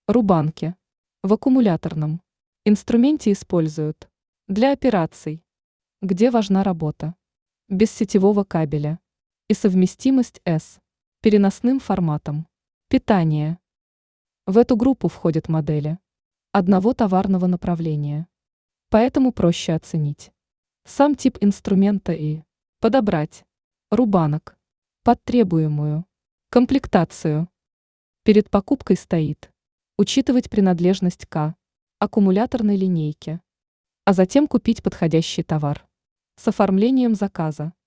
Рубанки. В аккумуляторном инструменте используют для операций, где важна работа, без сетевого кабеля и совместимость с переносным форматом. Питание. В эту группу входят модели одного товарного направления, поэтому проще оценить сам тип инструмента и подобрать рубанок под требуемую комплектацию. Перед покупкой стоит учитывать принадлежность к аккумуляторной линейке, а затем купить подходящий товар с оформлением заказа.